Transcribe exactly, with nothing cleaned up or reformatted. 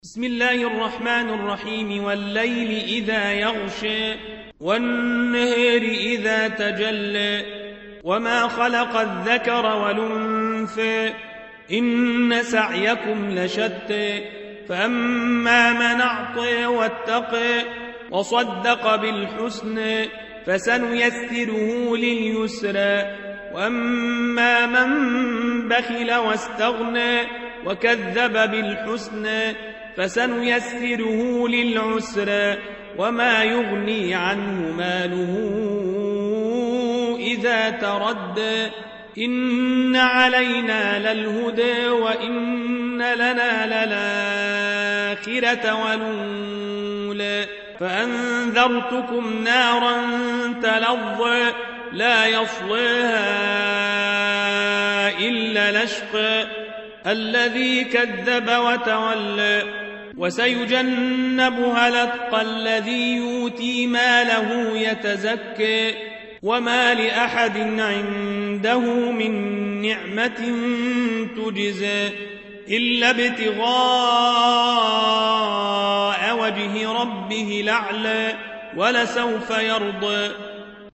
بسم الله الرحمن الرحيم والليل إذا يغشى والنهر إذا تجلى وما خلق الذكر والأنثى إن سعيكم لشتى فأما من أعطى واتقى وصدق بالحسنى فسنيسره لليسرى وأما من بخل واستغنى وكذب بالحسنى فسنيسره للعسرى وما يغني عنه ماله إذا تردى إن علينا للهدى وإن لنا للآخرة والأولى فأنذرتكم نارا تلظى لا يصليها إلا الأشقى الذي كذب وتولى وسيجنبها الأتقى الذي يؤتي ماله يتزكى وما لأحد عنده من نعمة تجزى إلا ابتغاء وجه ربه الأعلى ولسوف يرضى